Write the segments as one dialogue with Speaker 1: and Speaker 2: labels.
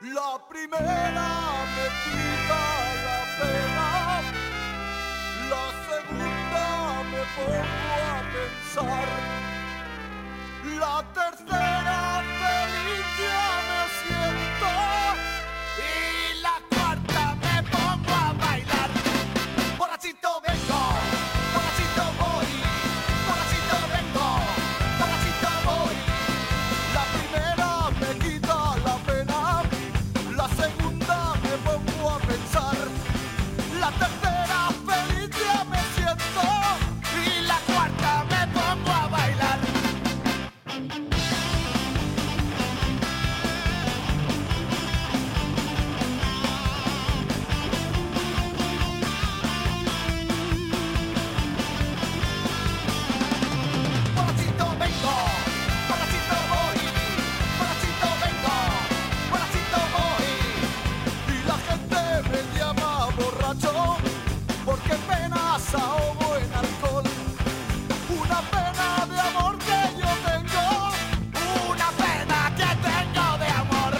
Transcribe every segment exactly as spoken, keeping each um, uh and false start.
Speaker 1: La primera me quita la pena, la segunda me pongo a pensar, la tercera feliz ya me siento y la cuarta me pongo a bailar. Borrachito vengo, borrachito voy, borrachito vengo, borrachito voy. La primera me quita la pena, la segunda me pongo a pensar, la tercera feliz ya me siento y la cuarta me pongo a bailar. Borrachito vengo, borrachito voy, borrachito vengo, borrachito voy. Y la gente me llama borracho porque penas ahogo en alcohol. Una pena de amor que yo tengo, una pena que tengo de amor.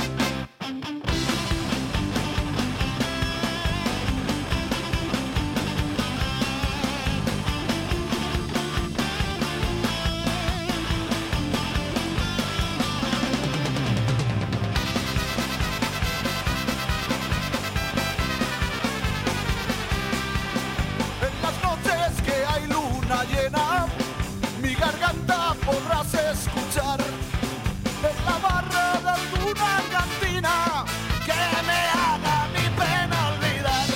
Speaker 1: En las noches que hay luna llena, mi garganta podrás escuchar en la barra de alguna cantina que me haga mi pena olvidar.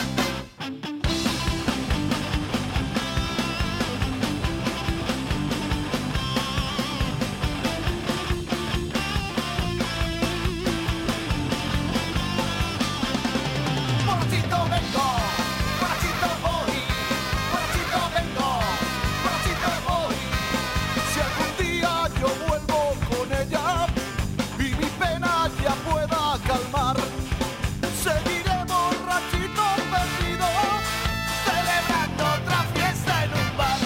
Speaker 1: Borrachito vengo, borrachito voy, borrachito vengo, borrachito voy. Si algún día yo vuelvo con ella y mi pena ya pueda calmar, seguiré borrachito perdido, celebrando otra fiesta en un bar.